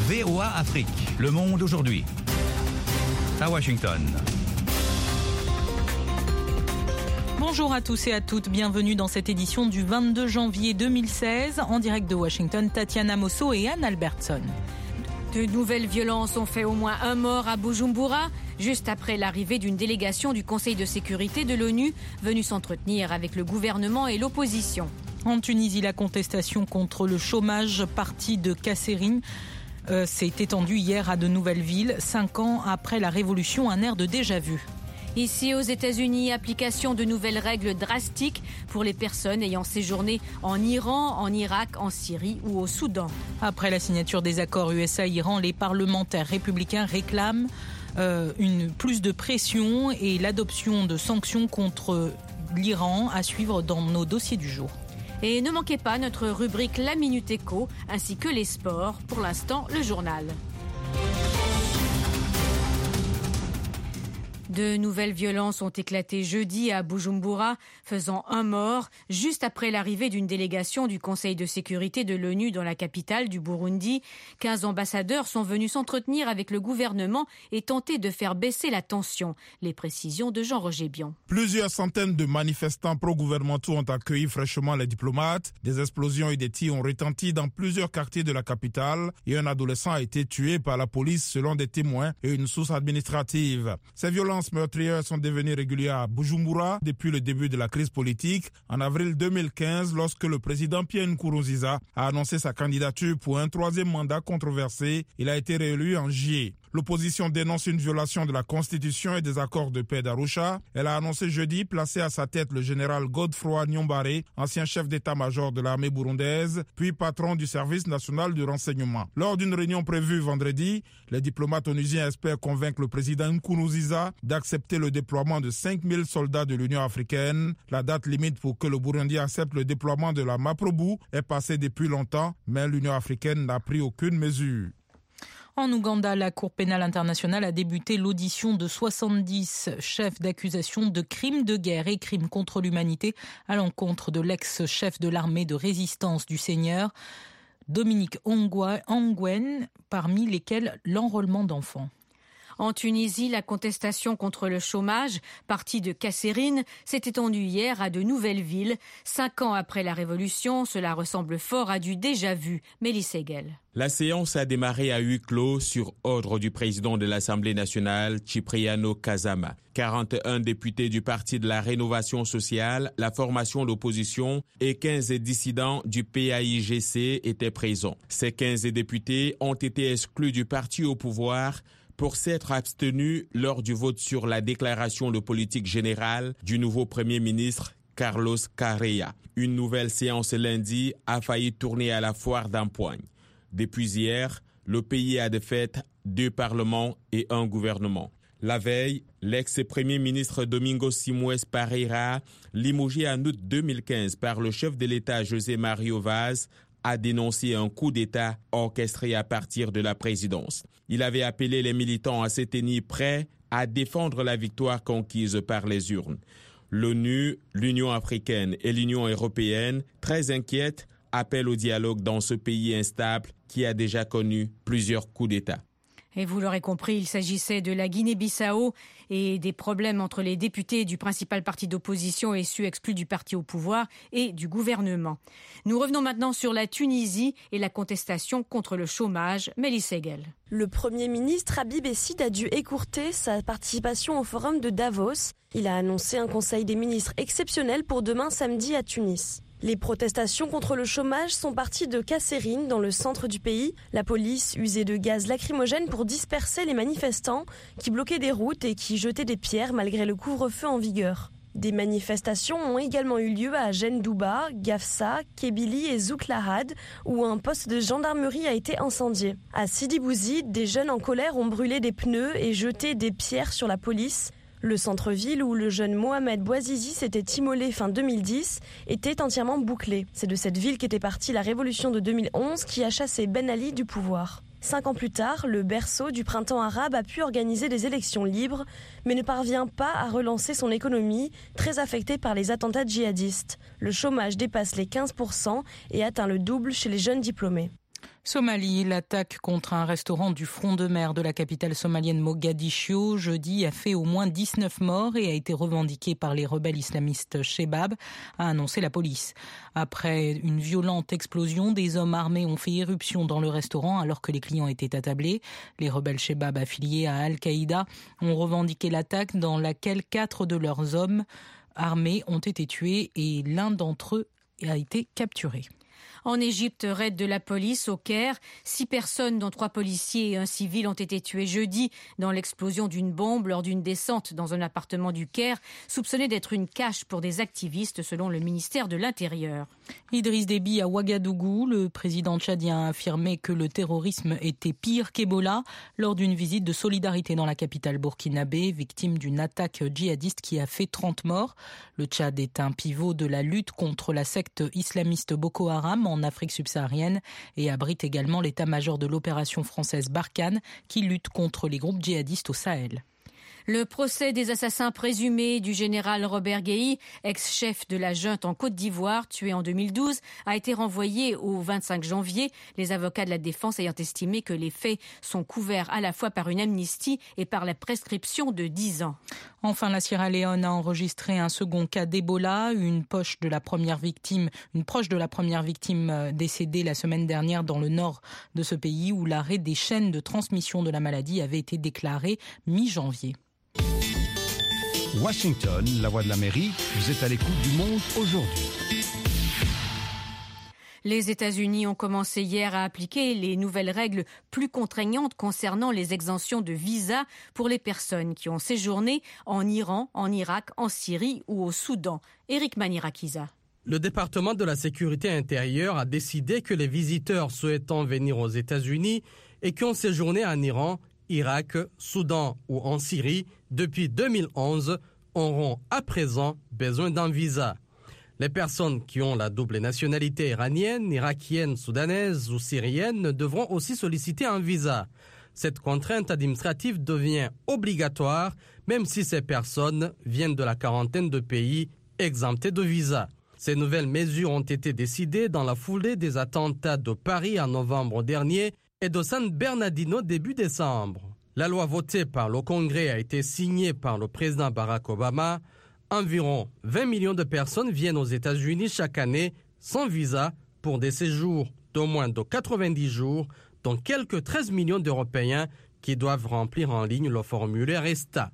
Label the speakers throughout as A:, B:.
A: VOA Afrique. Le monde aujourd'hui. À Washington.
B: Bonjour à tous et à toutes, bienvenue dans cette édition du 22 janvier 2016. En direct de Washington, Tatiana Mosso et Anne Albertson.
C: De nouvelles violences ont fait au moins un mort à Bujumbura, juste après l'arrivée d'une délégation du Conseil de sécurité de l'ONU venue s'entretenir avec le gouvernement et l'opposition.
B: En Tunisie, la contestation contre le chômage parti de Kasserine s'est étendue hier à de nouvelles villes, 5 ans après la révolution, un air de déjà-vu.
C: Ici aux États-Unis, application de nouvelles règles drastiques pour les personnes ayant séjourné en Iran, en Irak, en Syrie ou au Soudan.
B: Après la signature des accords USA-Iran, les parlementaires républicains réclament plus de pression et l'adoption de sanctions contre l'Iran à suivre dans nos dossiers du jour.
C: Et ne manquez pas notre rubrique La Minute Éco ainsi que les sports. Pour l'instant, le journal. De nouvelles violences ont éclaté jeudi à Bujumbura, faisant un mort, juste après l'arrivée d'une délégation du Conseil de sécurité de l'ONU dans la capitale du Burundi. 15 ambassadeurs sont venus s'entretenir avec le gouvernement et tenter de faire baisser la tension. Les précisions de Jean-Roger Bion.
D: Plusieurs centaines de manifestants pro-gouvernementaux ont accueilli fraîchement les diplomates. Des explosions et des tirs ont retenti dans plusieurs quartiers de la capitale et un adolescent a été tué par la police selon des témoins et une source administrative. Ces violences meurtrières sont devenues régulières à Bujumbura depuis le début de la crise politique en avril 2015 lorsque le président Pierre Nkurunziza a annoncé sa candidature pour un troisième mandat controversé. Il a été réélu en juillet. L'opposition dénonce une violation de la Constitution et des accords de paix d'Arusha. Elle a annoncé jeudi placer à sa tête le général Godefroid Niyombare, ancien chef d'état-major de l'armée burundaise, puis patron du service national du renseignement. Lors d'une réunion prévue vendredi, les diplomates onusiens espèrent convaincre le président Nkurunziza d'accepter le déploiement de 5000 soldats de l'Union africaine. La date limite pour que le Burundi accepte le déploiement de la MAPROBU est passée depuis longtemps, mais l'Union africaine n'a pris aucune mesure.
B: En Ouganda, la Cour pénale internationale a débuté l'audition de 70 chefs d'accusation de crimes de guerre et crimes contre l'humanité à l'encontre de l'ex-chef de l'armée de résistance du Seigneur, Dominique Ongwen, parmi lesquels l'enrôlement d'enfants.
C: En Tunisie, la contestation contre le chômage, parti de Kasserine, s'est étendue hier à de nouvelles villes. 5 ans après la révolution, cela ressemble fort à du déjà-vu. Mélisse Egel.
E: La séance a démarré à huis clos sur ordre du président de l'Assemblée nationale, Cipriano Kazama. 41 députés du Parti de la Rénovation sociale, la formation d'opposition et 15 dissidents du PAIGC étaient présents. Ces 15 députés ont été exclus du parti au pouvoir pour s'être abstenus lors du vote sur la déclaration de politique générale du nouveau Premier ministre Carlos Correa. Une nouvelle séance lundi a failli tourner à la foire d'empoigne. Depuis hier, le pays a défait 2 parlements et un gouvernement. La veille, l'ex-premier ministre Domingos Simões Pereira, limogé en août 2015 par le chef de l'État José Mario Vaz, a dénoncé un coup d'État orchestré à partir de la présidence. Il avait appelé les militants à se tenir prêts à défendre la victoire conquise par les urnes. L'ONU, l'Union africaine et l'Union européenne, très inquiètes, appellent au dialogue dans ce pays instable qui a déjà connu plusieurs coups d'État.
C: Et vous l'aurez compris, il s'agissait de la Guinée-Bissau et des problèmes entre les députés du principal parti d'opposition et ceux exclus du parti au pouvoir et du gouvernement. Nous revenons maintenant sur la Tunisie et la contestation contre le chômage. Mélisse Egel.
F: Le Premier ministre Habib Essid a dû écourter sa participation au forum de Davos. Il a annoncé un conseil des ministres exceptionnel pour demain samedi à Tunis. Les protestations contre le chômage sont parties de Kasserine, dans le centre du pays. La police usait de gaz lacrymogène pour disperser les manifestants qui bloquaient des routes et qui jetaient des pierres malgré le couvre-feu en vigueur. Des manifestations ont également eu lieu à Jendouba, Gafsa, Kébili et Zouklahad, où un poste de gendarmerie a été incendié. À Sidi Bouzid, des jeunes en colère ont brûlé des pneus et jeté des pierres sur la police. Le centre-ville où le jeune Mohamed Bouazizi s'était immolé fin 2010 était entièrement bouclé. C'est de cette ville qu'était partie la révolution de 2011 qui a chassé Ben Ali du pouvoir. 5 ans plus tard, le berceau du printemps arabe a pu organiser des élections libres, mais ne parvient pas à relancer son économie, très affectée par les attentats djihadistes. Le chômage dépasse les 15% et atteint le double chez les jeunes diplômés.
B: Somalie, l'attaque contre un restaurant du front de mer de la capitale somalienne Mogadiscio jeudi a fait au moins 19 morts et a été revendiquée par les rebelles islamistes Shebab, a annoncé la police. Après une violente explosion, des hommes armés ont fait irruption dans le restaurant alors que les clients étaient attablés. Les rebelles Shebab affiliés à Al-Qaïda ont revendiqué l'attaque dans laquelle 4 de leurs hommes armés ont été tués et l'un d'entre eux a été capturé.
C: En Égypte, raid de la police au Caire. 6 personnes, dont 3 policiers et un civil, ont été tués jeudi dans l'explosion d'une bombe lors d'une descente dans un appartement du Caire, soupçonné d'être une cache pour des activistes, selon le ministère de l'Intérieur.
B: Idriss Déby à Ouagadougou, le président tchadien a affirmé que le terrorisme était pire qu'Ebola lors d'une visite de solidarité dans la capitale burkinabé, victime d'une attaque djihadiste qui a fait 30 morts. Le Tchad est un pivot de la lutte contre la secte islamiste Boko Haram en Afrique subsaharienne et abrite également l'état-major de l'opération française Barkhane qui lutte contre les groupes djihadistes au Sahel.
C: Le procès des assassins présumés du général Robert Guéhi, ex-chef de la junte en Côte d'Ivoire, tué en 2012, a été renvoyé au 25 janvier, les avocats de la défense ayant estimé que les faits sont couverts à la fois par une amnistie et par la prescription de 10 ans.
B: Enfin, la Sierra Leone a enregistré un second cas d'Ebola, une proche de la première victime décédée la semaine dernière dans le nord de ce pays où l'arrêt des chaînes de transmission de la maladie avait été déclaré mi-janvier.
A: Washington, la voix de l'Amérique, vous êtes à l'écoute du monde aujourd'hui.
C: Les États-Unis ont commencé hier à appliquer les nouvelles règles plus contraignantes concernant les exemptions de visa pour les personnes qui ont séjourné en Iran, en Irak, en Syrie ou au Soudan. Éric Manirakiza.
G: Le département de la sécurité intérieure a décidé que les visiteurs souhaitant venir aux États-Unis et qui ont séjourné en Iran, Irak, Soudan ou en Syrie depuis 2011 auront à présent besoin d'un visa. Les personnes qui ont la double nationalité iranienne, irakienne, soudanaise ou syrienne devront aussi solliciter un visa. Cette contrainte administrative devient obligatoire même si ces personnes viennent de la quarantaine de pays exemptés de visa. Ces nouvelles mesures ont été décidées dans la foulée des attentats de Paris en novembre dernier et de San Bernardino début décembre. La loi votée par le Congrès a été signée par le président Barack Obama. Environ 20 millions de personnes viennent aux États-Unis chaque année sans visa pour des séjours d'au moins de 90 jours, dont quelques 13 millions d'Européens qui doivent remplir en ligne le formulaire ESTA.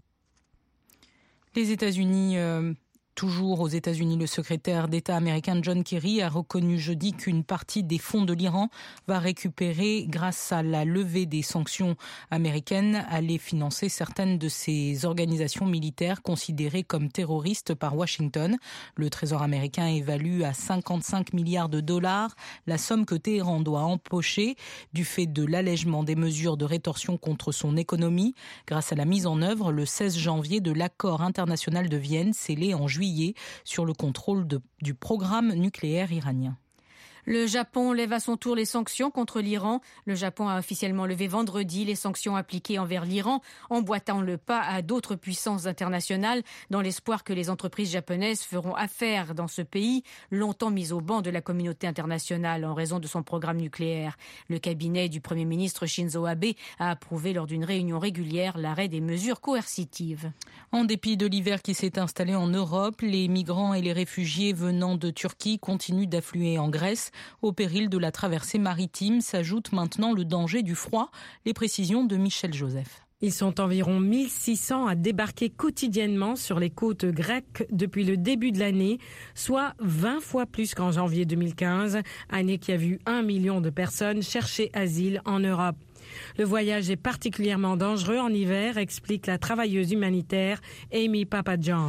B: Les États-Unis... Toujours aux États-Unis, le secrétaire d'État américain John Kerry a reconnu jeudi qu'une partie des fonds de l'Iran va récupérer grâce à la levée des sanctions américaines, aller financer certaines de ces organisations militaires considérées comme terroristes par Washington. Le Trésor américain évalue à 55 milliards de dollars la somme que Téhéran doit empocher du fait de l'allègement des mesures de rétorsion contre son économie grâce à la mise en œuvre le 16 janvier de l'accord international de Vienne scellé en juillet sur le contrôle du programme nucléaire iranien.
C: Le Japon lève à son tour les sanctions contre l'Iran. Le Japon a officiellement levé vendredi les sanctions appliquées envers l'Iran, emboîtant le pas à d'autres puissances internationales dans l'espoir que les entreprises japonaises feront affaire dans ce pays, longtemps mis au ban de la communauté internationale en raison de son programme nucléaire. Le cabinet du Premier ministre Shinzo Abe a approuvé lors d'une réunion régulière l'arrêt des mesures coercitives.
B: En dépit de l'hiver qui s'est installé en Europe, les migrants et les réfugiés venant de Turquie continuent d'affluer en Grèce. Au péril de la traversée maritime s'ajoute maintenant le danger du froid. Les précisions de Michel Joseph.
H: Ils sont environ 1600 à débarquer quotidiennement sur les côtes grecques depuis le début de l'année, soit 20 fois plus qu'en janvier 2015, année qui a vu 1 million de personnes chercher asile en Europe. Le voyage est particulièrement dangereux en hiver, explique la travailleuse humanitaire Amy Papajohn.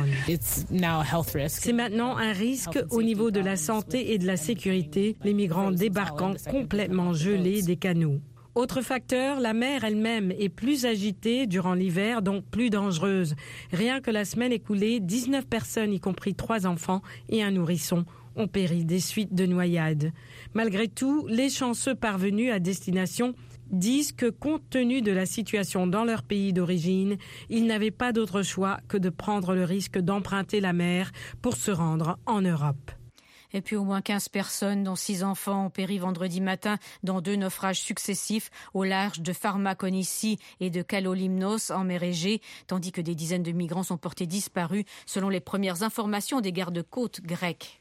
H: C'est maintenant un risque au niveau de la santé et de la sécurité, les migrants débarquant complètement gelés des canaux. Autre facteur, la mer elle-même est plus agitée durant l'hiver, donc plus dangereuse. Rien que la semaine écoulée, 19 personnes, y compris 3 enfants et un nourrisson, ont péri des suites de noyades. Malgré tout, les chanceux parvenus à destination disent que compte tenu de la situation dans leur pays d'origine, ils n'avaient pas d'autre choix que de prendre le risque d'emprunter la mer pour se rendre en Europe.
C: Et puis au moins 15 personnes, dont 6 enfants, ont péri vendredi matin dans 2 naufrages successifs au large de Pharmakonissi et de Kalolymnos en mer Égée, tandis que des dizaines de migrants sont portés disparus selon les premières informations des gardes-côtes grecs.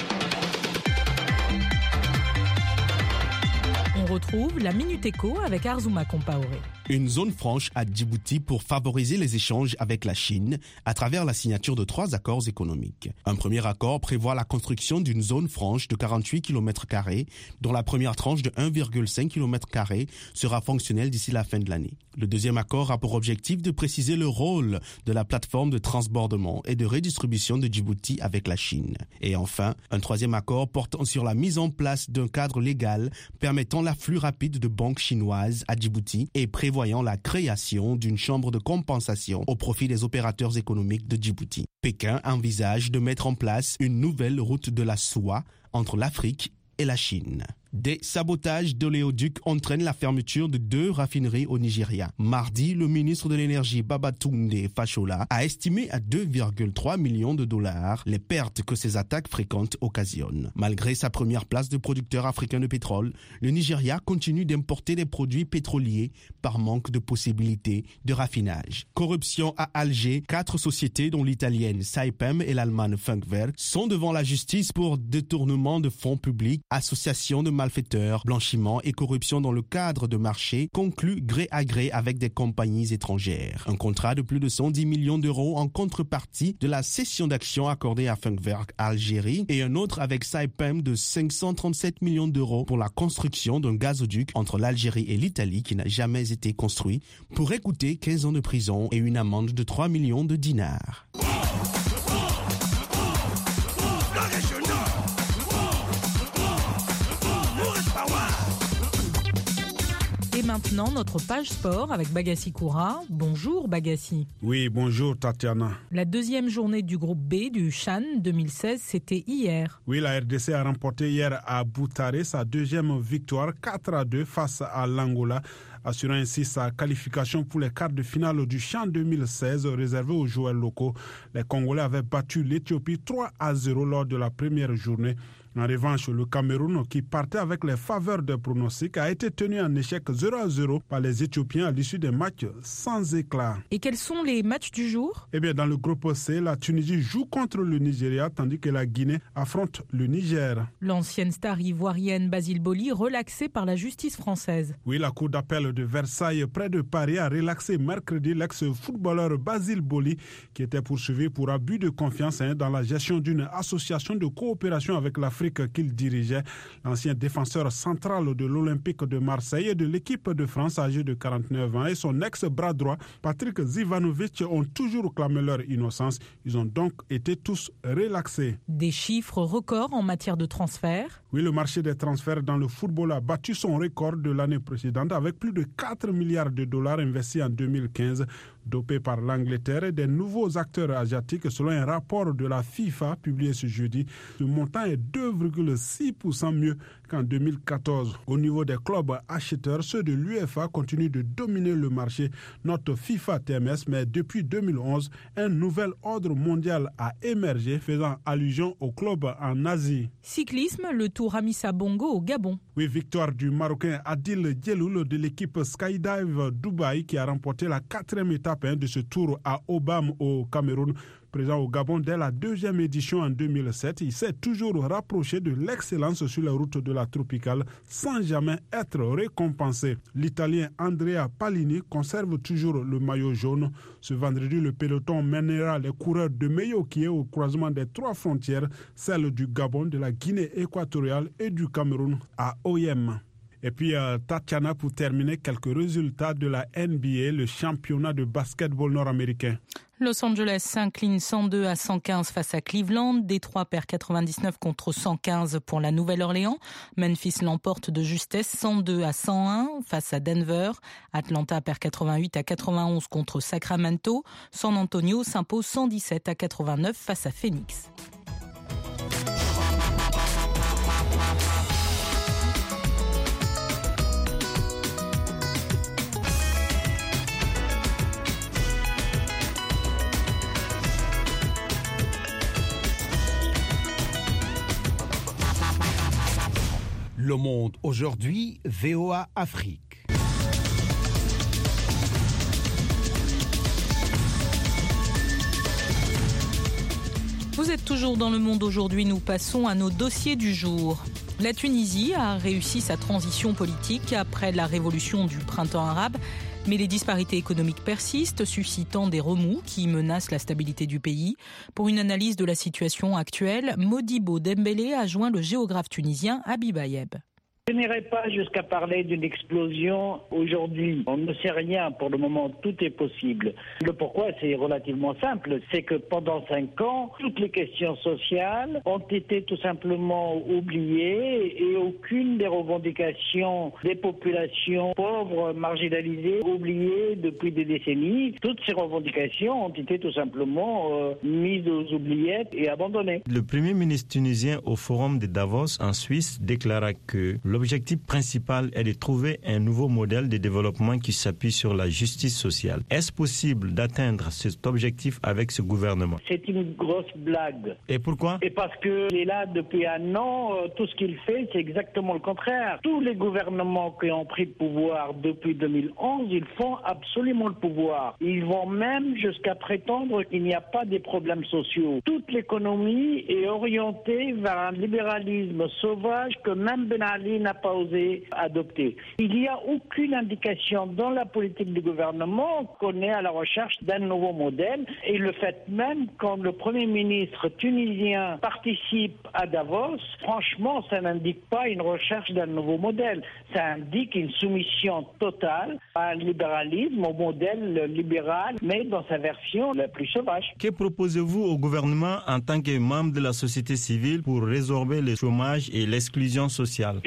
B: On retrouve la Minute Éco avec Arzouma Compaoré.
I: Une zone franche à Djibouti pour favoriser les échanges avec la Chine à travers la signature de 3 accords économiques. Un premier accord prévoit la construction d'une zone franche de 48 km², dont la première tranche de 1,5 km² sera fonctionnelle d'ici la fin de l'année. Le deuxième accord a pour objectif de préciser le rôle de la plateforme de transbordement et de redistribution de Djibouti avec la Chine. Et enfin, un troisième accord portant sur la mise en place d'un cadre légal permettant l'afflux rapide de banques chinoises à Djibouti et prévoyant la création d'une chambre de compensation au profit des opérateurs économiques de Djibouti. Pékin envisage de mettre en place une nouvelle route de la soie entre l'Afrique et la Chine. Des sabotages d'oléoducs entraînent la fermeture de 2 raffineries au Nigeria. Mardi, le ministre de l'Énergie Babatunde Fashola a estimé à 2,3 millions de dollars les pertes que ces attaques fréquentes occasionnent. Malgré sa première place de producteur africain de pétrole, le Nigeria continue d'importer des produits pétroliers par manque de possibilités de raffinage. Corruption à Alger, 4 sociétés dont l'italienne Saipem et l'allemande Funkwerk sont devant la justice pour détournement de fonds publics, association de malfaiteurs, blanchiment et corruption dans le cadre de marchés conclus gré à gré avec des compagnies étrangères. Un contrat de plus de 110 millions d'euros en contrepartie de la cession d'actions accordée à Funkwerk Algérie et un autre avec Saipem de 537 millions d'euros pour la construction d'un gazoduc entre l'Algérie et l'Italie qui n'a jamais été construit, pourrait coûter 15 ans de prison et une amende de 3 millions de dinars.
B: Et maintenant, notre page sport avec Bagassi Koura. Bonjour Bagassi.
D: Oui, bonjour Tatiana.
B: La deuxième journée du groupe B du CHAN 2016, c'était hier.
D: Oui, la RDC a remporté hier à Boutaré sa deuxième victoire 4-2 face à l'Angola, assurant ainsi sa qualification pour les quarts de finale du CHAN 2016 réservé aux joueurs locaux. Les Congolais avaient battu l'Éthiopie 3-0 lors de la première journée. En revanche, le Cameroun, qui partait avec les faveurs des pronostics, a été tenu en échec 0-0 par les Éthiopiens à l'issue des matchs sans éclat.
B: Et quels sont les matchs du jour ?
D: Eh bien, dans le groupe C, la Tunisie joue contre le Nigeria, tandis que la Guinée affronte le Niger.
B: L'ancienne star ivoirienne Basile Boli, relaxée par la justice française.
D: Oui, la cour d'appel de Versailles, près de Paris, a relaxé mercredi l'ex-footballeur Basile Boli, qui était poursuivi pour abus de confiance dans la gestion d'une association de coopération avec l'Afrique qu'il dirigeait. L'ancien défenseur central de l'Olympique de Marseille et de l'équipe de France âgé de 49 ans et son ex-bras droit Patrick Zivanovic ont toujours clamé leur innocence. Ils ont donc été tous relaxés.
B: Des chiffres records en matière de transferts.
D: Oui, le marché des transferts dans le football a battu son record de l'année précédente avec plus de 4 milliards de dollars investis en 2015, dopé par l'Angleterre et des nouveaux acteurs asiatiques selon un rapport de la FIFA publié ce jeudi. Ce montant est 2,6% mieux qu'en 2014. Au niveau des clubs acheteurs, ceux de l'UEFA continuent de dominer le marché, note FIFA TMS, mais depuis 2011, un nouvel ordre mondial a émergé faisant allusion aux clubs en Asie.
B: Cyclisme, le Tour Amissa Bongo au Gabon.
D: Oui, victoire du Marocain Adil Djeloul de l'équipe Skydive Dubaï qui a remporté la 4e étape de ce tour à Obam au Cameroun. Présent au Gabon dès la 2e édition en 2007, il s'est toujours rapproché de l'excellence sur la route de la tropicale sans jamais être récompensé. L'Italien Andrea Palini conserve toujours le maillot jaune. Ce vendredi, le peloton mènera les coureurs de Meyo qui est au croisement des 3 frontières, celle du Gabon, de la Guinée équatoriale et du Cameroun à Oyem. Et puis Tatiana, pour terminer, quelques résultats de la NBA, le championnat de basketball nord-américain.
B: Los Angeles s'incline 102-115 face à Cleveland. Détroit perd 99 contre 115 pour la Nouvelle-Orléans. Memphis l'emporte de justesse 102-101 face à Denver. Atlanta perd 88-91 contre Sacramento. San Antonio s'impose 117-89 face à Phoenix.
J: Le Monde aujourd'hui, VOA Afrique.
B: Vous êtes toujours dans Le Monde aujourd'hui, nous passons à nos dossiers du jour. La Tunisie a réussi sa transition politique après la révolution du printemps arabe, mais les disparités économiques persistent, suscitant des remous qui menacent la stabilité du pays. Pour une analyse de la situation actuelle, Modibo Dembélé a joint le géographe tunisien Habib Ayeb.
K: Je n'irai pas jusqu'à parler d'une explosion aujourd'hui. On ne sait rien pour le moment, tout est possible. Le pourquoi, c'est relativement simple. C'est que pendant 5 ans, toutes les questions sociales ont été tout simplement oubliées et aucune des revendications des populations pauvres, marginalisées, oubliées depuis des décennies. Toutes ces revendications ont été tout simplement mises aux oubliettes et abandonnées.
L: Le Premier ministre tunisien au Forum de Davos en Suisse déclara que l'objectif principal est de trouver un nouveau modèle de développement qui s'appuie sur la justice sociale. Est-ce possible d'atteindre cet objectif avec ce gouvernement?
K: C'est une grosse blague.
L: Et pourquoi?
K: Et parce qu'il est là depuis 1 an, tout ce qu'il fait, c'est exactement le contraire. Tous les gouvernements qui ont pris le pouvoir depuis 2011, ils font absolument le pouvoir. Ils vont même jusqu'à prétendre qu'il n'y a pas de problèmes sociaux. Toute l'économie est orientée vers un libéralisme sauvage que même Ben Ali n'a pas osé adopter. Il n'y a aucune indication dans la politique du gouvernement qu'on est à la recherche d'un nouveau modèle. Et le fait même, quand le Premier ministre tunisien participe à Davos, franchement, ça n'indique pas une recherche d'un nouveau modèle. Ça indique une soumission totale à un libéralisme, au modèle libéral, mais dans sa version la plus sauvage.
L: Que proposez-vous au gouvernement en tant que membre de la société civile pour résorber le chômage et l'exclusion sociale?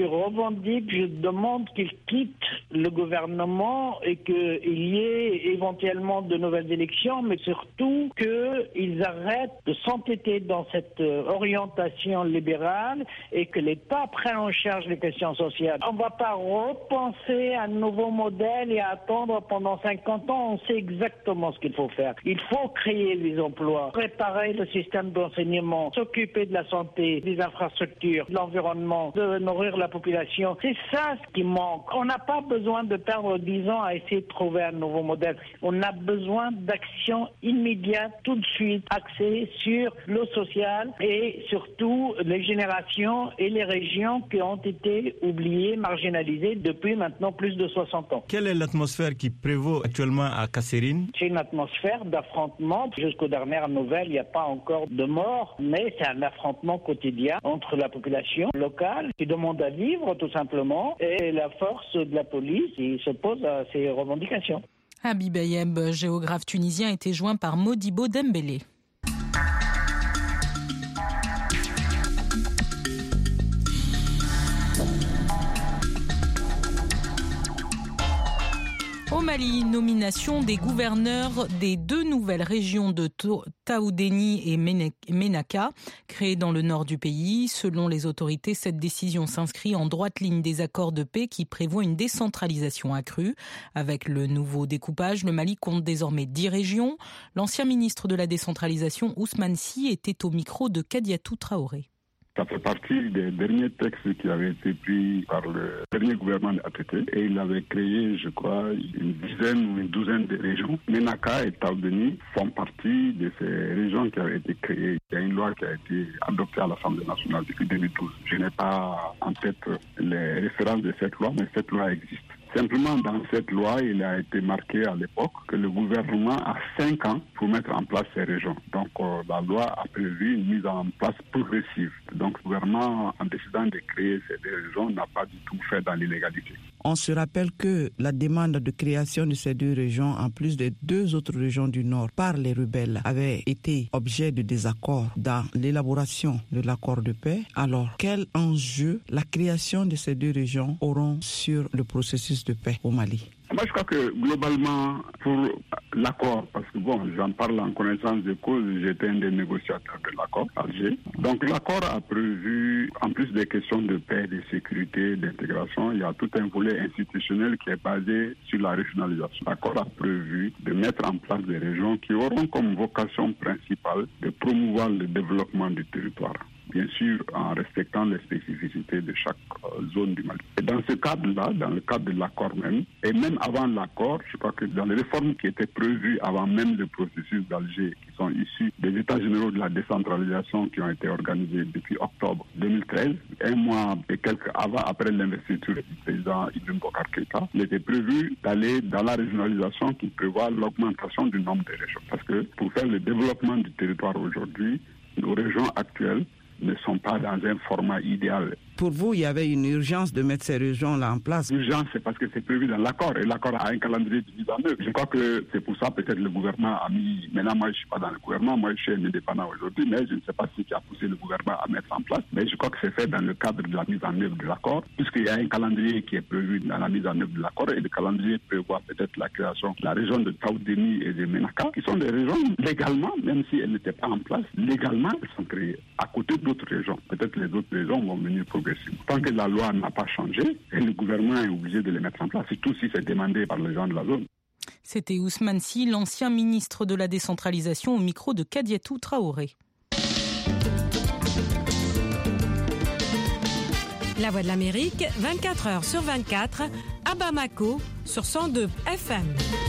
K: Je demande qu'il quitte le gouvernement et qu'il y ait éventuellement de nouvelles élections, mais surtout qu'ils arrêtent de s'entêter dans cette orientation libérale et que l'État prenne en charge les questions sociales. On ne va pas repenser un nouveau modèle et attendre pendant 50 ans. On sait exactement ce qu'il faut faire. Il faut créer les emplois, préparer le système d'enseignement, s'occuper de la santé, des infrastructures, de l'environnement, de nourrir la population. C'est ça ce qui manque. On n'a pas besoin de perdre 10 ans à essayer de trouver un nouveau modèle. On a besoin d'actions immédiates, tout de suite, axées sur le social et surtout les générations et les régions qui ont été oubliées, marginalisées depuis maintenant plus de 60 ans.
L: Quelle est l'atmosphère qui prévaut actuellement à Kasserine?
K: C'est une atmosphère d'affrontement. Jusqu'aux dernières nouvelles, il n'y a pas encore de morts, mais c'est un affrontement quotidien entre la population locale qui demande à vivre tout simplement et la force de la police qui s'oppose à ces revendications.
B: Habib Ayeb, géographe tunisien, était joint par Modibo Dembélé. Au Mali, nomination des gouverneurs des 2 nouvelles régions de Taoudéni et Ménaka, créées dans le nord du pays. Selon les autorités, cette décision s'inscrit en droite ligne des accords de paix qui prévoient une décentralisation accrue. Avec le nouveau découpage, le Mali compte désormais 10 régions. L'ancien ministre de la décentralisation, Ousmane Sy, était au micro de Kadiatou Traoré.
M: Ça fait partie des derniers textes qui avaient été pris par le dernier gouvernement de ATT et il avait créé, je crois, une dizaine ou une douzaine de régions. Ménaka et Taoudéni font partie de ces régions qui avaient été créées. Il y a une loi qui a été adoptée à l'Assemblée nationale depuis 2012. Je n'ai pas en tête les références de cette loi, mais cette loi existe. Simplement, dans cette loi, il a été marqué à l'époque que le gouvernement a 5 ans pour mettre en place ces régions. Donc, la loi a prévu une mise en place progressive. Donc, le gouvernement, en décidant de créer ces 2 régions, n'a pas du tout fait dans l'illégalité.
N: On se rappelle que la demande de création de ces 2 régions, en plus des 2 autres régions du Nord, par les rebelles, avait été objet de désaccord dans l'élaboration de l'accord de paix. Alors, quel enjeu la création de ces 2 régions auront sur le processus de paix au Mali?
M: Moi, je crois que globalement, pour l'accord, parce que j'en parle en connaissance de cause, j'étais un des négociateurs de l'accord, Alger. Donc l'accord a prévu, en plus des questions de paix, de sécurité, d'intégration, il y a tout un volet institutionnel qui est basé sur la régionalisation. L'accord a prévu de mettre en place des régions qui auront comme vocation principale de promouvoir le développement du territoire. bien sûr en respectant les spécificités de chaque zone du Mali. Et dans ce cadre-là, dans le cadre de l'accord même, et même avant l'accord, je crois que dans les réformes qui étaient prévues avant même le processus d'Alger, qui sont issues des États généraux de la décentralisation qui ont été organisés depuis octobre 2013, un mois et quelques après l'investiture du président Ibrahim Boubacar Keïta, il était prévu d'aller dans la régionalisation qui prévoit l'augmentation du nombre de régions. Parce que pour faire le développement du territoire aujourd'hui, nos régions actuelles ne sont pas dans un format idéal.
N: Pour vous, il y avait une urgence de mettre ces régions-là en place.
M: L'urgence, c'est parce que c'est prévu dans l'accord, et l'accord a un calendrier de mise en œuvre. Je crois que c'est pour ça peut-être le gouvernement a mis... Maintenant, moi, je ne suis pas dans le gouvernement, moi, je suis un indépendant aujourd'hui, mais je ne sais pas ce qui a poussé le gouvernement à mettre en place. Mais je crois que c'est fait dans le cadre de la mise en œuvre de l'accord, puisqu'il y a un calendrier qui est prévu dans la mise en œuvre de l'accord, et le calendrier prévoit peut-être la création de la région de Taoudéni et de Ménaka, qui sont des régions légalement, même si elles n'étaient pas en place, légalement, elles sont créées à côté d'autres régions. Peut-être les autres régions vont venir progressivement. Tant que la loi n'a pas changé, et le gouvernement est obligé de les mettre en place, surtout si c'est demandé par les gens de la zone.
B: C'était Ousmane Sy, l'ancien ministre de la décentralisation, au micro de Kadiatou Traoré.
H: La Voix de l'Amérique, 24 heures sur 24, à Bamako, sur 102 FM.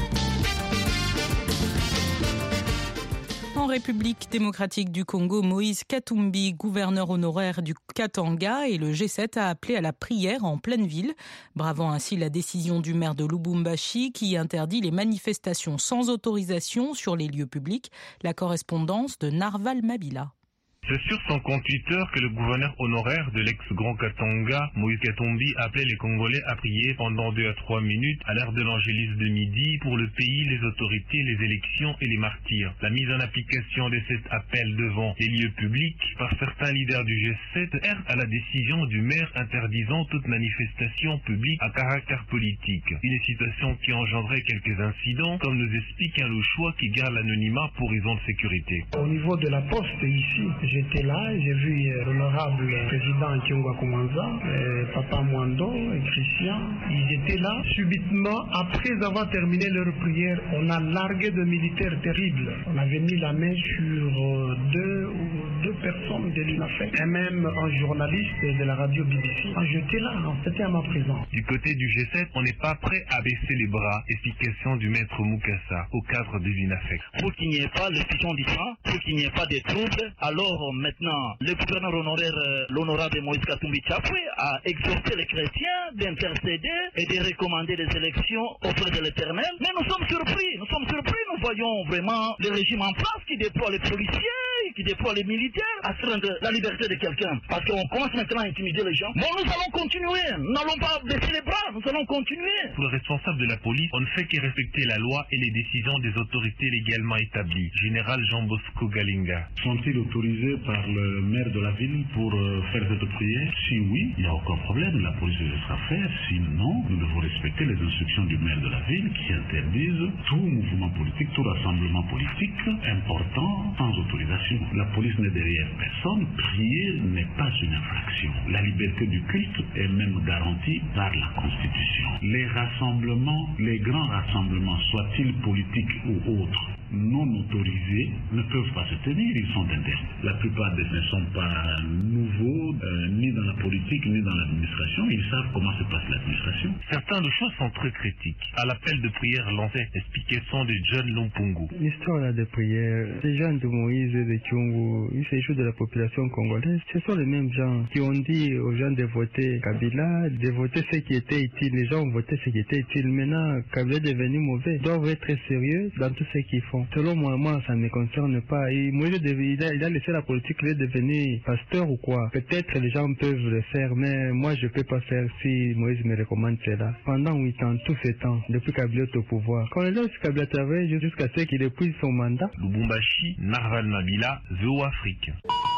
B: En République démocratique du Congo, Moïse Katumbi, gouverneur honoraire du Katanga, et le G7 a appelé à la prière en pleine ville, bravant ainsi la décision du maire de Lubumbashi qui interdit les manifestations sans autorisation sur les lieux publics. La correspondance de Narval Mabila.
O: C'est sur son compte Twitter que le gouverneur honoraire de l'ex-Grand Katanga, Moïse Katumbi, appelait les Congolais à prier pendant 2 à 3 minutes à l'heure de l'angélus de midi pour le pays, les autorités, les élections et les martyrs. La mise en application de cet appel devant les lieux publics par certains leaders du G7 heurte à la décision du maire interdisant toute manifestation publique à caractère politique. Une situation qui engendrait quelques incidents, comme nous explique un Louchois qui garde l'anonymat pour raison de sécurité.
P: Au niveau de la poste ici, j'étais là, j'ai vu l'honorable président Kiongwa Komanza, Papa Mwando et Christian. Ils étaient là. Subitement, après avoir terminé leur prière, on a largué de militaires terribles. On avait mis la main sur deux personnes de l'UNAFEC et même un journaliste de la radio BBC. J'étais là, c'était à ma présence.
O: Du côté du G7, on n'est pas prêt à baisser les bras. Explication du maître Moukassa au cadre de l'UNAFEC.
Q: Pour qu'il n'y ait pas l'expression du sang, pour qu'il n'y ait pas de troubles, alors maintenant, le gouverneur honoraire, l'honorable Moïse Katumbi Tchapoué, a exhorté les chrétiens d'intercéder et de recommander des élections auprès de l'Éternel. Mais nous sommes surpris, nous voyons vraiment le régime en place qui déploie les policiers, qui déploie les militaires à craindre la liberté de quelqu'un. Parce qu'on commence maintenant à intimider les gens. Bon, nous allons continuer, nous n'allons pas baisser les bras, nous allons continuer.
O: Pour le responsable de la police, on ne fait que respecter la loi et les décisions des autorités légalement établies. Général Jean Bosco Galinga.
R: Sont-ils autorisés par le maire de la ville pour faire cette prière? Si oui, il n'y a aucun problème, la police le sera faire. Sinon, nous devons respecter les instructions du maire de la ville qui interdisent tout mouvement politique, tout rassemblement politique important sans autorisation. La police n'est derrière personne. Prier n'est pas une infraction. La liberté du culte est même garantie par la Constitution. Les rassemblements, les grands rassemblements, soient-ils politiques ou autres, non autorisés, ne peuvent pas se tenir, ils sont interdits. La plupart d'eux ne sont pas nouveaux, ni dans la politique, ni dans l'administration. Ils savent comment se passe l'administration.
O: Certaines choses sont très critiques. À l'appel de prière lancé, explication de John Lumpungu.
S: L'histoire de prière, ces gens de Moïse et de Tchungu, ils se jouent de la population congolaise. Ce sont les mêmes gens qui ont dit aux gens de voter Kabila, de voter ce qui était utile. Les gens ont voté ce qui était utile. Maintenant, Kabila est devenu mauvais. Ils doivent être sérieux dans tout ce qu'ils font. Selon moi, ça ne me concerne pas. Et Moïse, il a laissé la politique, il est devenu pasteur ou quoi. Peut-être les gens peuvent le faire, mais moi, je ne peux pas faire si Moïse me recommande cela. Pendant 8 ans, tout ce temps, depuis Kabila est au pouvoir. Quand les gens Kabila travaillent jusqu'à ce qu'il épuise son mandat.
O: Lubumbashi, Narval Mabila, VOA Afrique.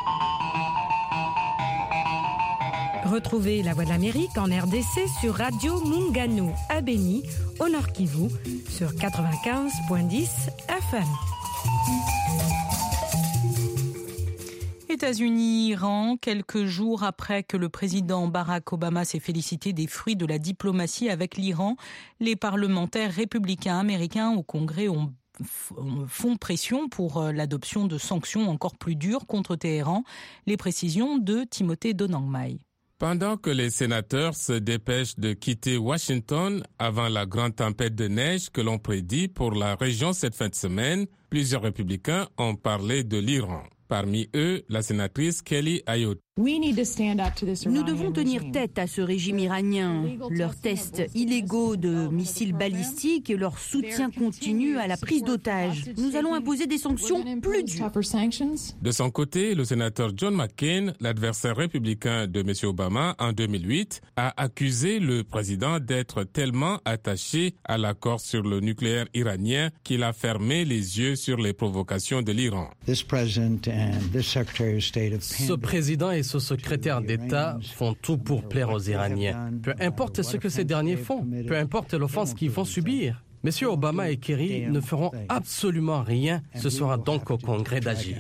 H: Retrouvez La Voix de l'Amérique en RDC sur Radio Mungano à Beni, au Nord Kivu, sur 95.10 FM.
B: États-Unis, Iran, quelques jours après que le président Barack Obama s'est félicité des fruits de la diplomatie avec l'Iran, les parlementaires républicains américains au Congrès ont font pression pour l'adoption de sanctions encore plus dures contre Téhéran. Les précisions de Timothée Donangmai.
T: Pendant que les sénateurs se dépêchent de quitter Washington avant la grande tempête de neige que l'on prédit pour la région cette fin de semaine, plusieurs républicains ont parlé de l'Iran. Parmi eux, la sénatrice Kelly Ayotte.
U: Nous devons tenir tête à ce régime iranien. Leurs tests illégaux de missiles balistiques et leur soutien continu à la prise d'otages. Nous allons imposer des sanctions plus dures.
T: De son côté, le sénateur John McCain, l'adversaire républicain de M. Obama en 2008, a accusé le président d'être tellement attaché à l'accord sur le nucléaire iranien qu'il a fermé les yeux sur les provocations de l'Iran.
G: Ce président et ce secrétaire d'État font tout pour plaire aux Iraniens. Peu importe ce que ces derniers font, peu importe l'offense qu'ils vont subir. Messieurs Obama et Kerry ne feront absolument rien. Ce sera donc au Congrès d'agir.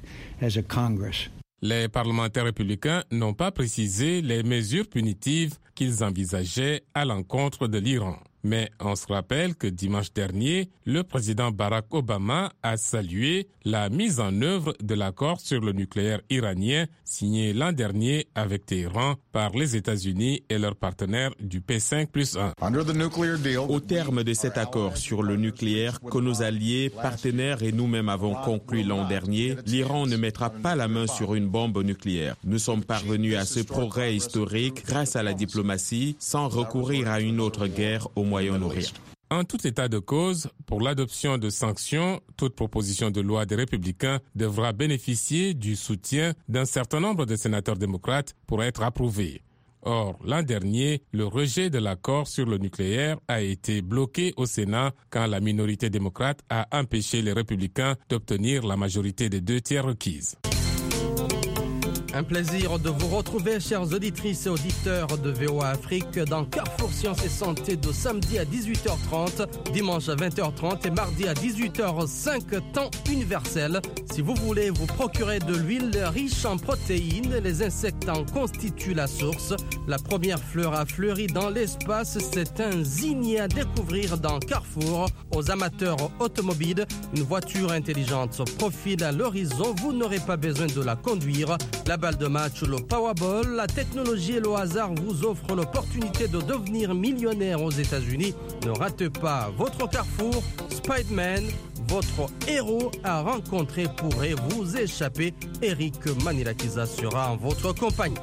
T: Les parlementaires républicains n'ont pas précisé les mesures punitives qu'ils envisageaient à l'encontre de l'Iran. Mais on se rappelle que dimanche dernier, le président Barack Obama a salué la mise en œuvre de l'accord sur le nucléaire iranien signé l'an dernier avec Téhéran par les États-Unis et leurs partenaires du P5+1.
E: Au terme de cet accord sur le nucléaire que nos alliés, partenaires et nous-mêmes avons conclu l'an dernier, l'Iran ne mettra pas la main sur une bombe nucléaire. Nous sommes parvenus à ce progrès historique grâce à la diplomatie sans recourir à une autre guerre au Moyen-Orient.
T: En tout état de cause, pour l'adoption de sanctions, toute proposition de loi des républicains devra bénéficier du soutien d'un certain nombre de sénateurs démocrates pour être approuvée. Or, l'an dernier, le rejet de l'accord sur le nucléaire a été bloqué au Sénat quand la minorité démocrate a empêché les républicains d'obtenir la majorité des 2/3 requises.
G: Un plaisir de vous retrouver, chères auditrices et auditeurs de VOA Afrique, dans Carrefour Sciences et Santé de samedi à 18h30, dimanche à 20h30 et mardi à 18h05, temps universel. Si vous voulez vous procurer de l'huile riche en protéines, les insectes en constituent la source. La première fleur a fleuri dans l'espace, c'est un zinnier à découvrir dans Carrefour. Aux amateurs automobiles, une voiture intelligente se profile à l'horizon, vous n'aurez pas besoin de la conduire. La balle de match, le Powerball, la technologie et le hasard vous offrent l'opportunité de devenir millionnaire aux États-Unis. Ne ratez pas votre Carrefour. Spider-Man, votre héros à rencontrer pourrait vous échapper. Eric Manilakiza sera en votre compagnie.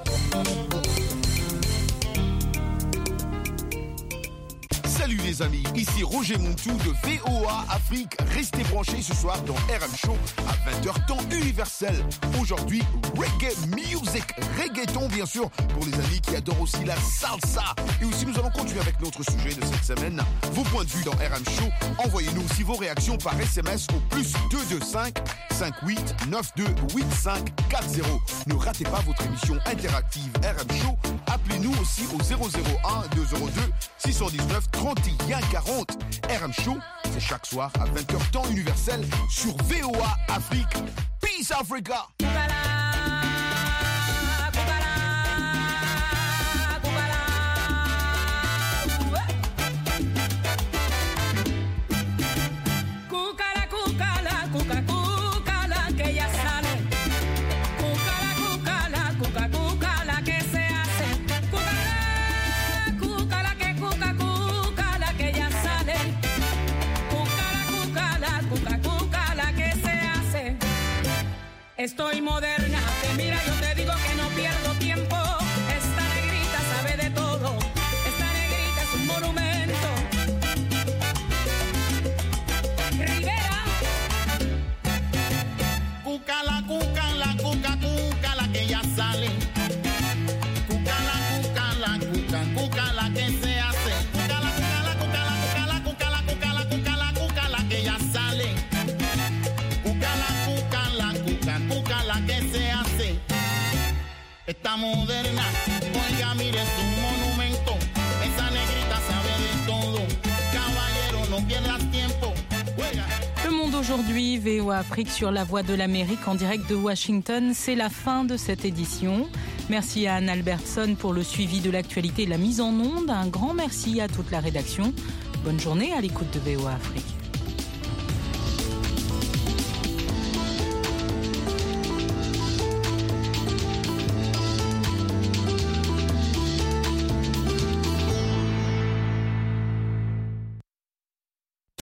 V: Salut les amis, ici Roger Montou de VOA Afrique. Restez branchés ce soir dans RM Show à 20h temps universel. Aujourd'hui, reggae music, reggaeton bien sûr, pour les amis qui adorent aussi la salsa. Et aussi nous allons continuer avec notre sujet de cette semaine. Vos points de vue dans RM Show, envoyez-nous aussi vos réactions par SMS au +225 58 92 8540. Ne ratez pas votre émission interactive RM Show. Appelez-nous aussi au 001 202 619 31 40. RM Show, c'est chaque soir à 20h temps universel sur VOA Afrique. Peace Africa!
W: Estoy moderna, te mira, yo te digo que no pierdo tiempo. Esta negrita sabe de todo. Esta negrita es un monumento. Rivera.
V: Cuca, la que ya sale. Cuca, la que se hace. Cuca, la que ya sale. La que se hace, está moderna, oiga, mire, es un monumento, esa negrita sabe de todo, caballero, no pierdas tiempo, juega.
B: Le Monde aujourd'hui, VOA Afrique sur la Voix de l'Amérique en direct de Washington, c'est la fin de cette édition. Merci à Anne Albertson pour le suivi de l'actualité et la mise en onde, un grand merci à toute la rédaction. Bonne journée à l'écoute de VOA Afrique.